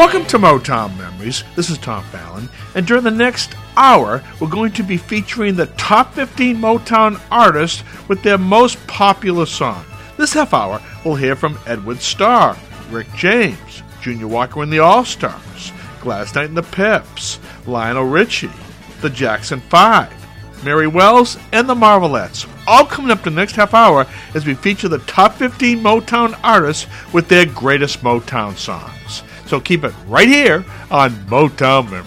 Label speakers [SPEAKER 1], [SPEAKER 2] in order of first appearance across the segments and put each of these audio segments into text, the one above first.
[SPEAKER 1] Welcome to Motown Memories. This is Tom Fallon, and during the next hour, we're going to be featuring the top 15 Motown artists with their most popular song. This half hour, we'll hear from Edward Starr, Rick James, Junior Walker and the All-Stars, Gladys Knight and the Pips, Lionel Richie, the Jackson 5, Mary Wells, and the Marvelettes. All coming up the next half hour as we feature the top 15 Motown artists with their greatest Motown songs. So keep it right here on Motown Memories.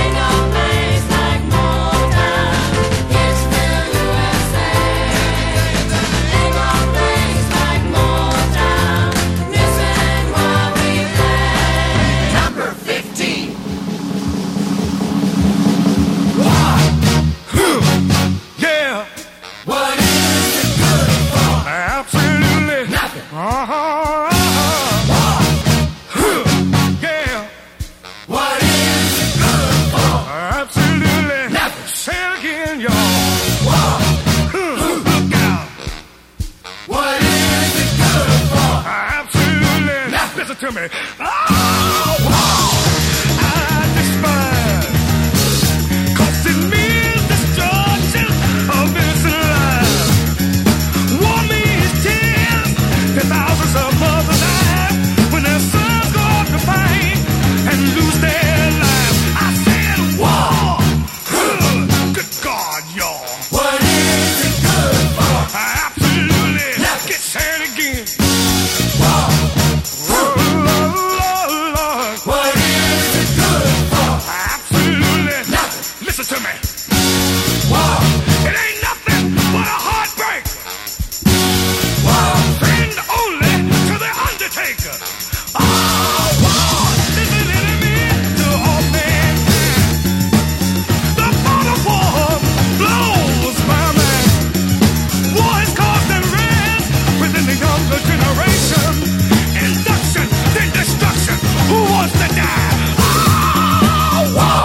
[SPEAKER 2] To me. Oh, wow. I despise, 'cause it means destruction of innocent lives. War means tears, and thousands of mothers die when their sons go off to fight and lose their lives. I said war. Good God, y'all. What is it good for? Absolutely. Get sad again. War. To me. Wow. It ain't nothing but a heartbreak. Wow. Friend only to the undertaker. Oh, wow. This is enemy to all mankind. The thought of war blows my mind. War is causing rest within the younger generation. Induction, then destruction. Who wants to die? Oh, wow.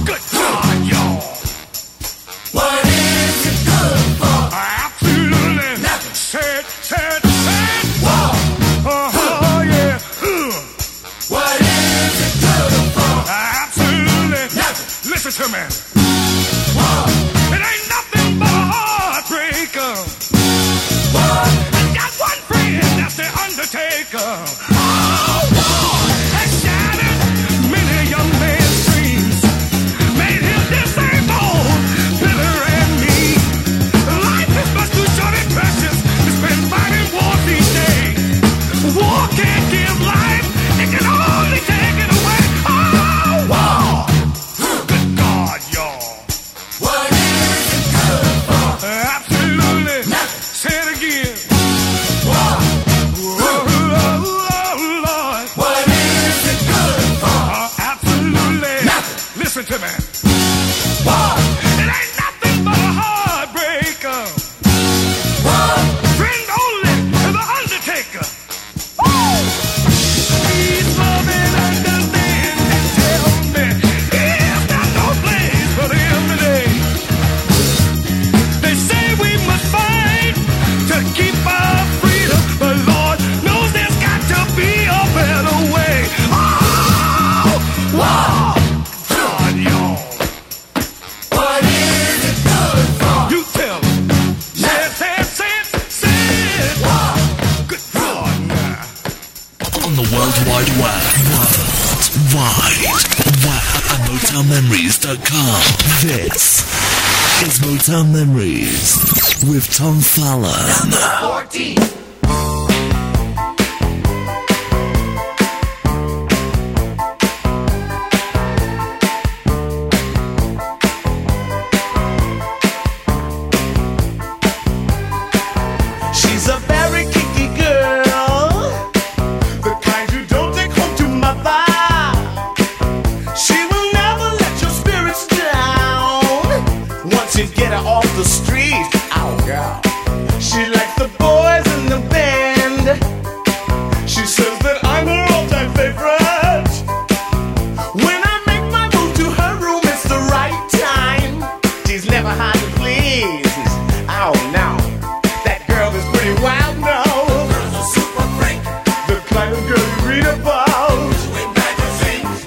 [SPEAKER 2] To me. Wow. It ain't nothing but a heartbreaker. Wow. I got one friend, that's the undertaker. Oh, wow. Has shattered many young men's dreams, made him disabled, bitter and mean. Life is much too short and precious to spend fighting wars each day. War can't give life, it can only take it away. Oh, wow. To me. Wow. It ain't nothing but a heartbreaker. Wow. Friend only to the undertaker. Woo. Please love and understand and tell me it's not no place for them today. They say we must fight to keep our freedom, but Lord knows there's got to be a better way. Oh, wow.
[SPEAKER 3] Wide at MotownMemories.com. This is Motown Memories with Tom Fallon. Number 14.
[SPEAKER 4] Get her off the street. Oh, girl. She likes the boys in the band. She says that I'm her all-time favorite. When I make my move to her room, it's the right time. She's never hard to please. Oh, no. That girl is pretty wild now. The girl's a super freak. The kind of girl you read about in magazines.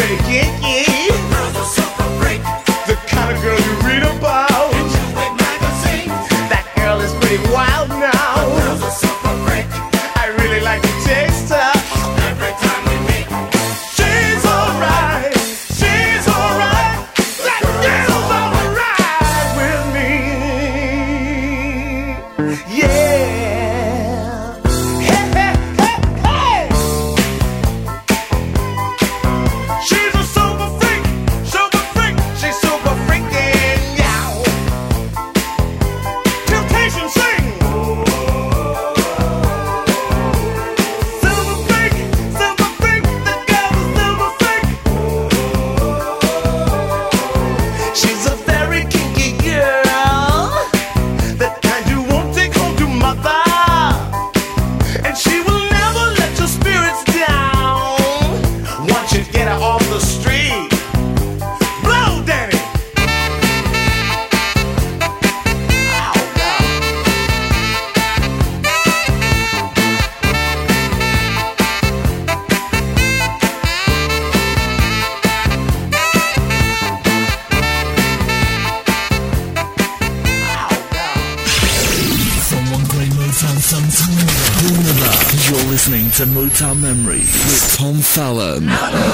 [SPEAKER 4] pretty kinky. Girls are super freak. The kind of girl you read about in Newsweek magazine. That girl is pretty wild now. Girls are super freak. I really like to taste her every time we meet. She's alright. She's alright. That girl's alright with me. Yeah. Hey, hey, hey, hey. She's a super freak. Super freak. She's super freaking out. Temptation sing. Silver freak. Silver freak. That girl's a silver freak. She's a very kinky girl. That kind you won't take home to mother. And she will never let your spirits down. Once you get her off the street, blow, Danny. Ow, God.
[SPEAKER 3] From one great Motown sometime to another. You're listening to Motown Memories with Tom Fallon.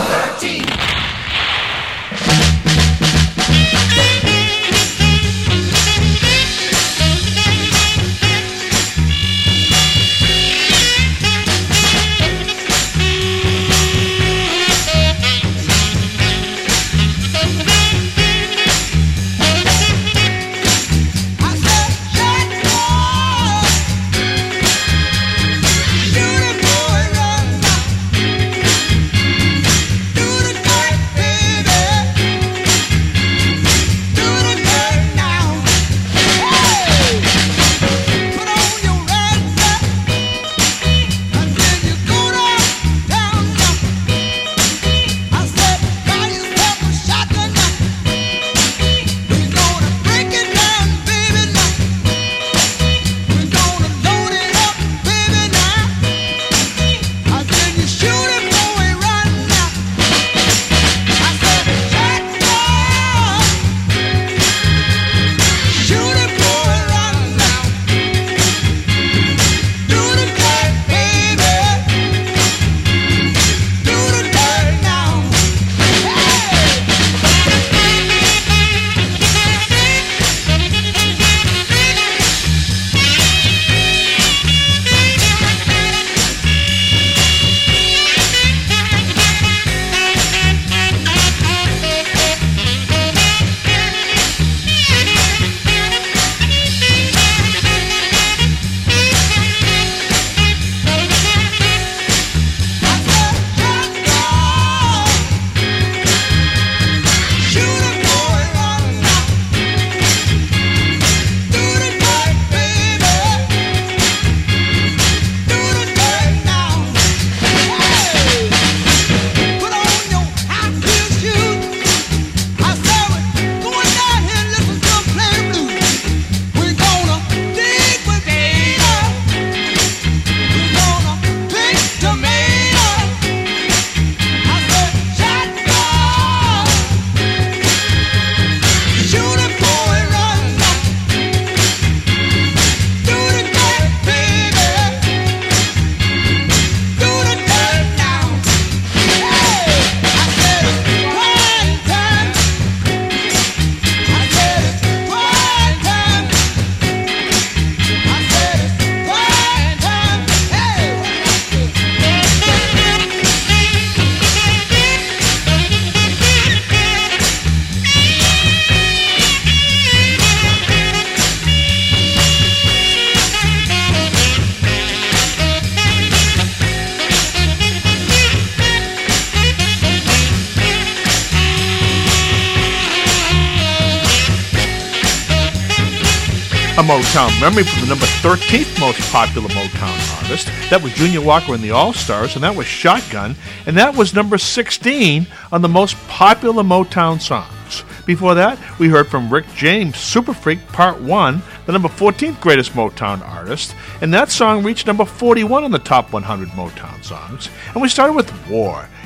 [SPEAKER 1] A Motown memory from the number 13th most popular Motown artist. That was Junior Walker and the All-Stars, and that was Shotgun, and that was number 16 on the most popular Motown songs. Before that, we heard from Rick James, Super Freak Part 1, the number 14th greatest Motown artist, and that song reached number 41 on the top 100 Motown songs. And we started with War,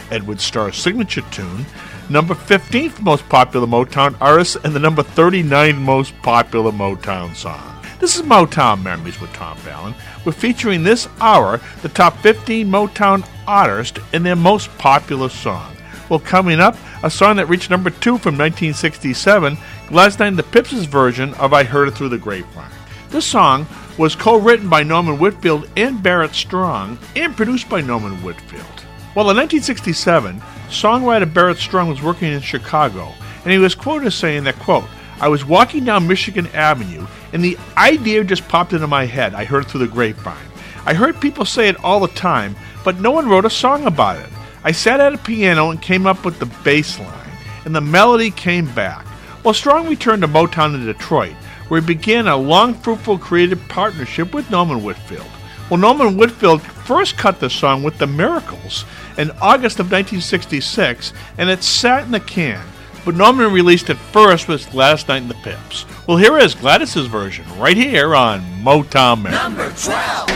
[SPEAKER 1] Edward Starr's signature tune, number 15th most popular Motown artist, and the number 39 most popular Motown song. This is Motown Memories with Tom Fallon. We're featuring this hour the top 15 Motown artists and their most popular song. Well, coming up, a song that reached number 2 from 1967, Gladys Knight and the Pips' version of I Heard It Through the Grapevine. This song was co-written by Norman Whitfield and Barrett Strong and produced by Norman Whitfield. Well, in 1967, songwriter Barrett Strong was working in Chicago, and he was quoted as saying that, quote, I was walking down Michigan Avenue, and the idea just popped into my head. I heard it through the grapevine. I heard people say it all the time, but no one wrote a song about it. I sat at a piano and came up with the bass line, and the melody came back. Well, Strong returned to Motown in Detroit, where he began a long, fruitful creative partnership with Norman Whitfield. Well, Norman Whitfield first cut the song with The Miracles in August of 1966, and it sat in the can. But Norman released it first with Gladys Knight and the Pips. Well, here is Gladys's version, right here on Motown Memories.
[SPEAKER 5] Number 12.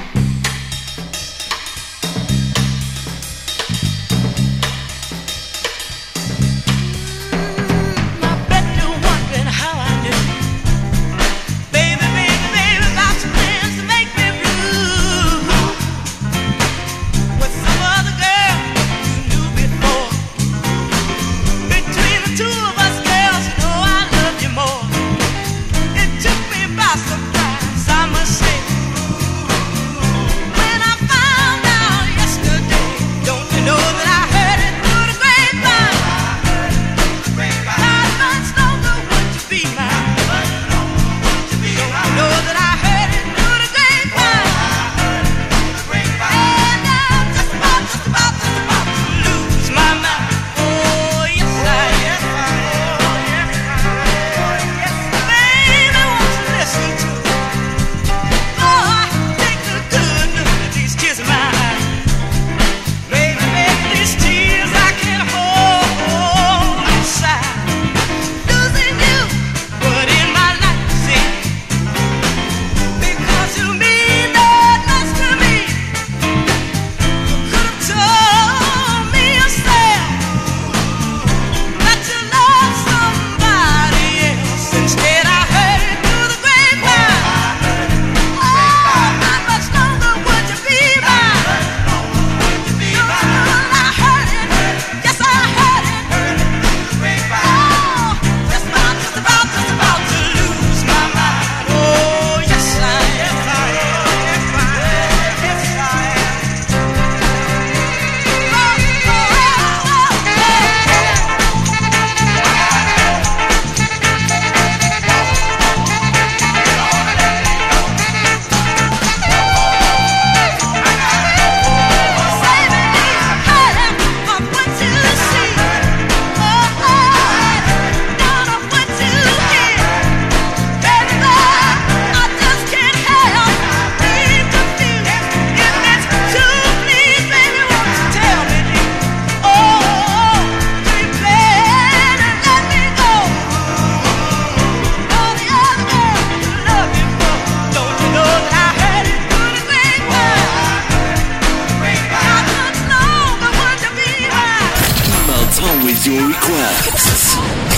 [SPEAKER 3] Your requests.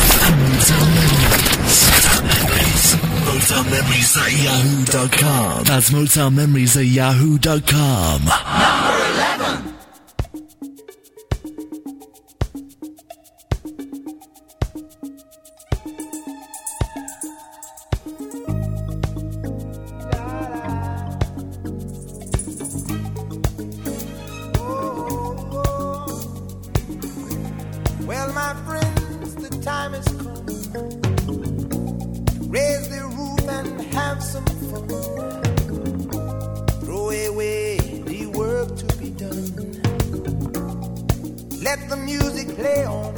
[SPEAKER 3] Motown Memories at yahoo.com. That's Motown Memories at yahoo.com.
[SPEAKER 5] Number 11.
[SPEAKER 6] Well, my friends, the time has come. Raise the roof and have some fun. Throw away the work to be done. Let the music play on.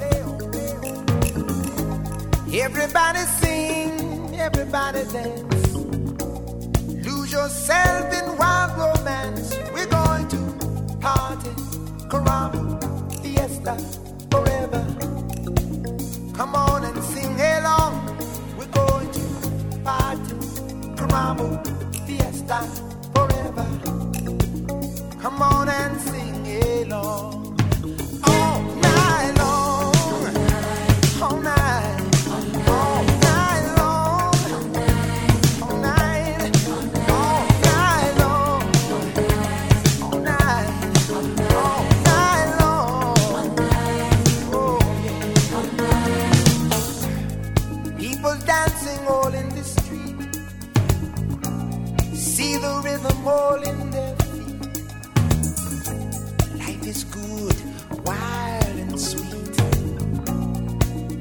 [SPEAKER 6] Everybody sing, everybody dance. Lose yourself in wild romance. We're going to party, caramba, fiesta. Forever. Come on and sing along. We're going to party, caramba, fiesta, forever. Come on and sing along.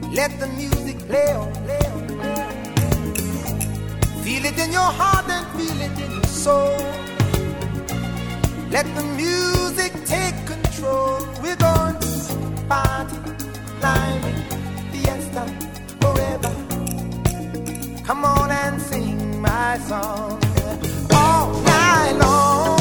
[SPEAKER 6] Let the music play on, play on, play on. Feel it in your heart and feel it in your soul. Let the music take control. We're going to party, climbing, fiesta, forever. Come on and sing my song all night long.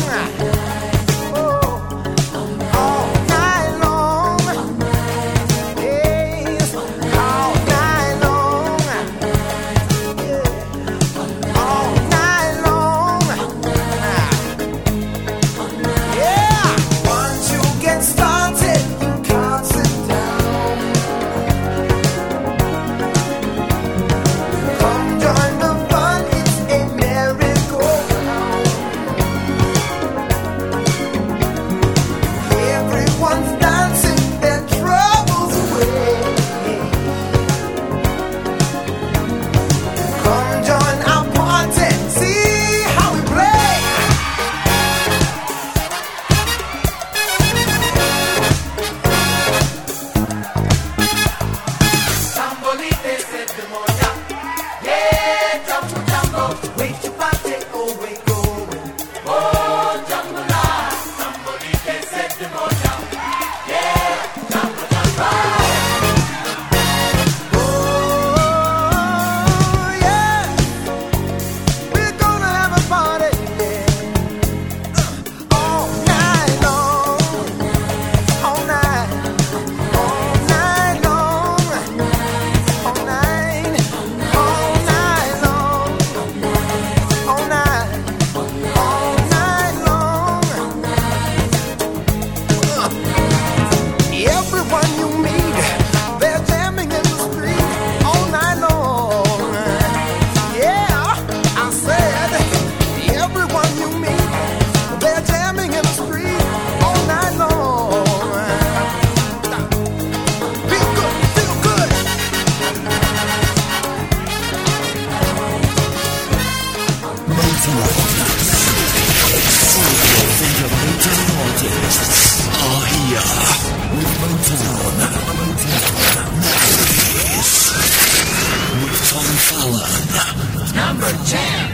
[SPEAKER 5] Number 10.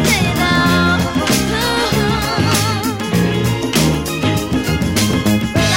[SPEAKER 7] Let me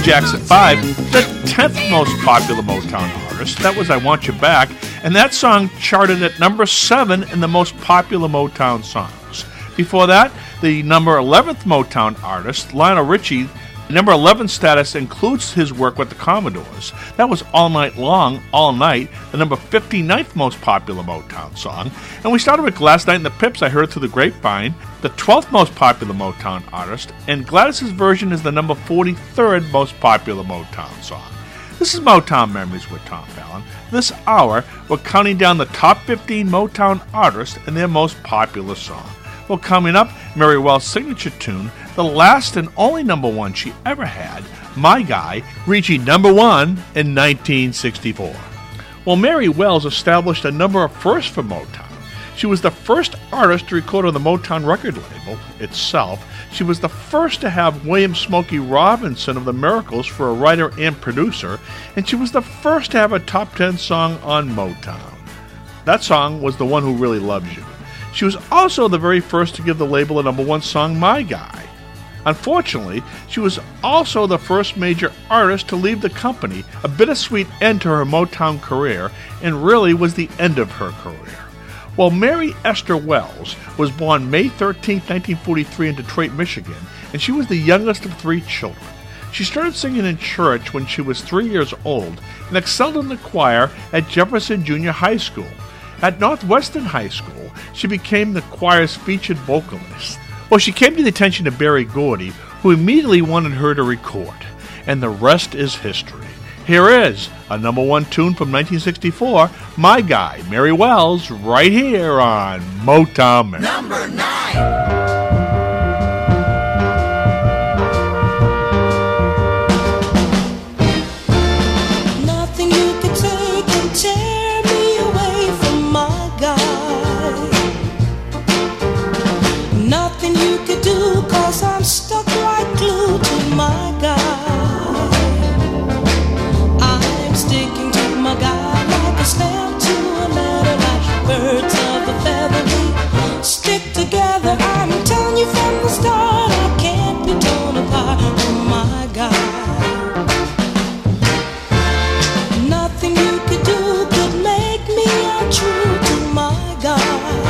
[SPEAKER 1] Jackson 5, the 10th most popular Motown artist. That was I Want You Back, and that song charted at number 7 in the most popular Motown songs. Before that, the number 11th Motown artist, Lionel Richie. Number 11 status includes his work with the Commodores. That was All Night Long, All Night, the number 59th most popular Motown song. And we started with Last Night in the Pips, I Heard Through the Grapevine, the 12th most popular Motown artist, and Gladys's version is the number 43rd most popular Motown song. This is Motown Memories with Tom Fallon. This hour, we're counting down the top 15 Motown artists and their most popular song. Well, coming up, Mary Wells' signature tune, the last and only number 1 she ever had, My Guy, reaching number 1 in 1964. Well, Mary Wells established a number of firsts for Motown. She was the first artist to record on the Motown record label itself. She was the first to have William Smokey Robinson of the Miracles for a writer and producer, and she was the first to have a top 10 song on Motown. That song was The One Who Really Loves You. She was also the very first to give the label a number 1 song, My Guy. Unfortunately, she was also the first major artist to leave the company, a bittersweet end to her Motown career, and really was the end of her career. Well, Mary Esther Wells was born May 13, 1943 in Detroit, Michigan, and she was the youngest of 3 children. She started singing in church when she was 3 years old and excelled in the choir at Jefferson Junior High School. At Northwestern High School, she became the choir's featured vocalist. Well, she came to the attention of Berry Gordy, who immediately wanted her to record, and the rest is history. Here is a number 1 tune from 1964, My Guy, Mary Wells, right here on Motown Memories.
[SPEAKER 5] Number 9.
[SPEAKER 7] I'm stuck like glue to my guy. I'm sticking to my guy like a stamp to a letter, like birds of a feather. We stick together. I'm telling you from the start, I can't be torn apart from my guy. Nothing you could do could make me untrue to my guy.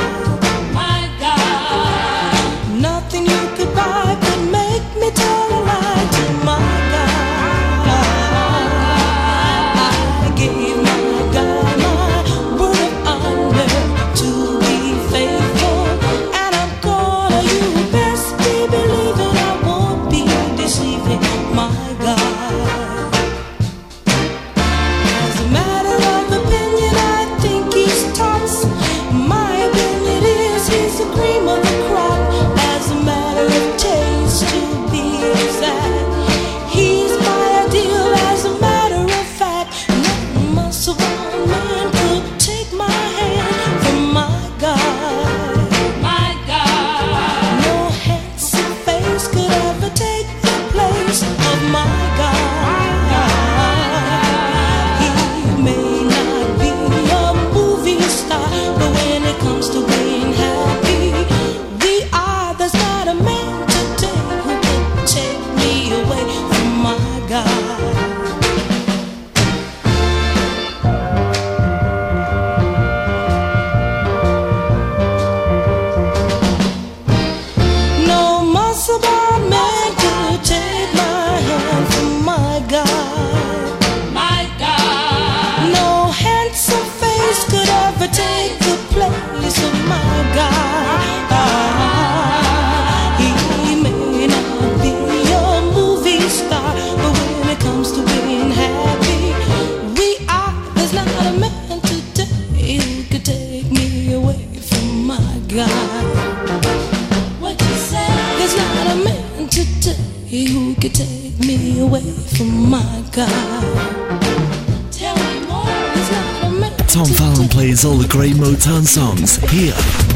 [SPEAKER 3] Tom Fallon plays all the great Motown songs here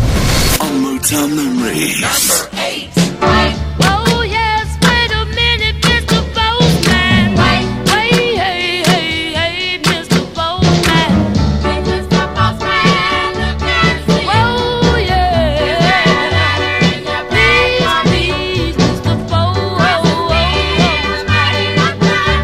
[SPEAKER 3] on Motown Memories.
[SPEAKER 5] Number 8.
[SPEAKER 8] Oh yes, wait a minute, Mr. Postman. Wait, hey, Mr. Postman.
[SPEAKER 5] Mr. Postman, look and see.
[SPEAKER 8] Oh yeah, please, Mr. Postman.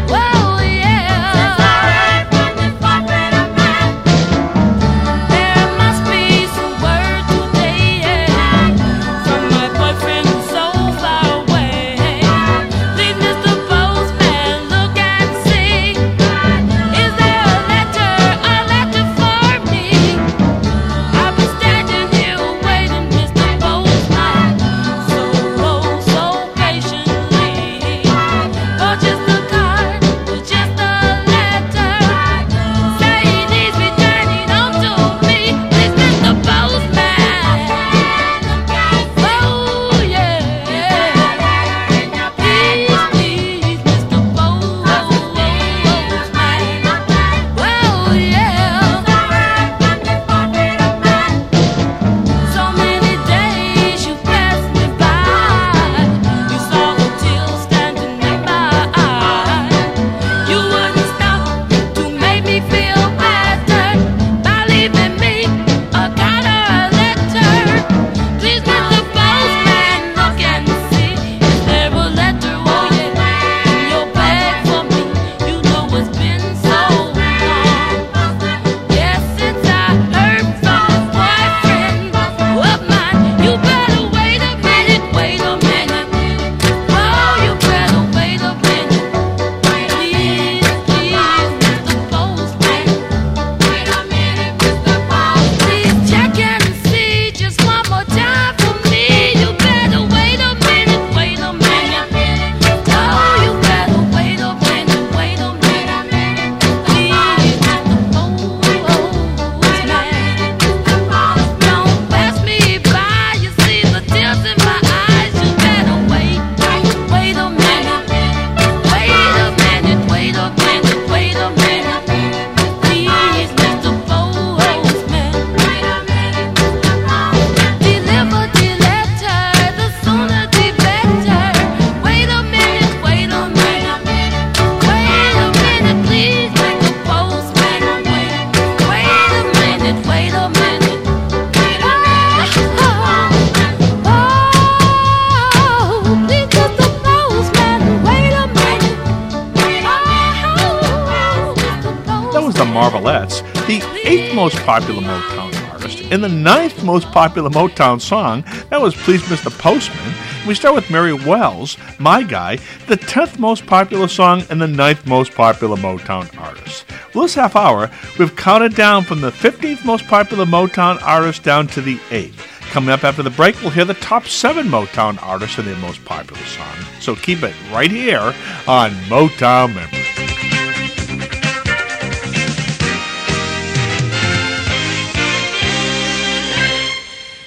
[SPEAKER 1] Marvelettes, the 8th most popular Motown artist, and the 9th most popular Motown song. That was Please Mr. Postman. We start with Mary Wells, My Guy, the 10th most popular song and the 9th most popular Motown artist. Well, this half hour, we've counted down from the 15th most popular Motown artist down to the 8th. Coming up after the break, we'll hear the top 7 Motown artists and their most popular song. So keep it right here on Motown Memories.